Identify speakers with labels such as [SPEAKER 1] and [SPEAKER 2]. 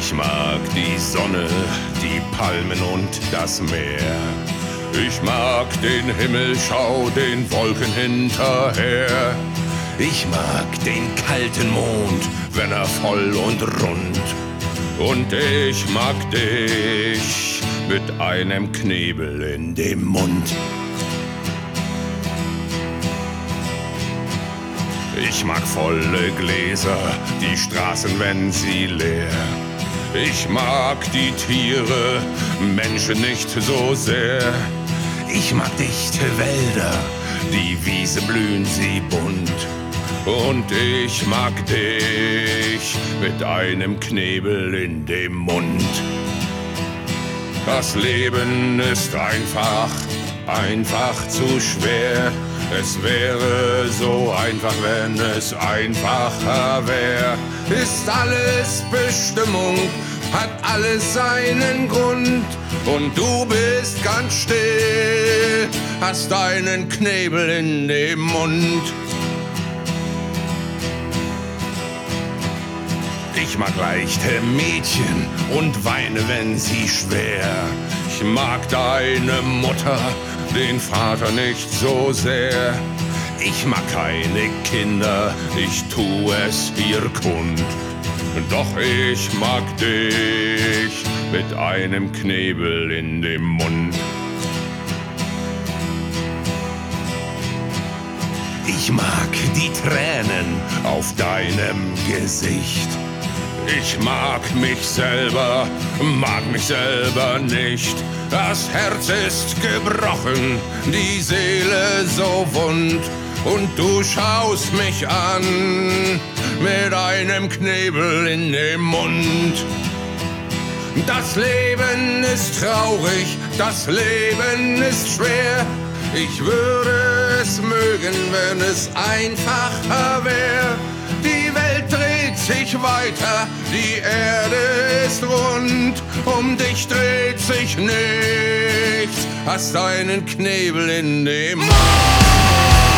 [SPEAKER 1] Ich mag die Sonne, die Palmen und das Meer. Ich mag den Himmel, schau den Wolken hinterher. Ich mag den kalten Mond, wenn er voll und rund. Und ich mag dich mit einem Knebel in dem Mund. Ich mag volle Gläser, die Straßen, wenn sie leer. Ich mag die Tiere, Menschen nicht so sehr. Ich mag dichte Wälder, die Wiese blühen sie bunt. Und ich mag dich mit einem Knebel in dem Mund. Das Leben ist einfach zu schwer. Es wäre so einfach, wenn es einfacher wär. Ist alles Bestimmung, hat alles seinen Grund. Und du bist ganz still, hast einen Knebel in dem Mund. Ich mag leichte Mädchen und weine, wenn sie schwer. Ich mag deine Mutter, den Vater nicht so sehr. Ich mag keine Kinder, ich tu es ihr kund. Doch ich mag dich mit einem Knebel in dem Mund. Ich mag die Tränen auf deinem Gesicht. Ich mag mich selber nicht. Das Herz ist gebrochen, die Seele so wund. Und du schaust mich an mit einem Knebel in dem Mund. Das Leben ist traurig, das Leben ist schwer. Ich würde es mögen, wenn es einfacher wär. Die Welt dreht sich weiter, die Erde ist rund. Um dich dreht sich nichts, hast einen Knebel in dem Mund.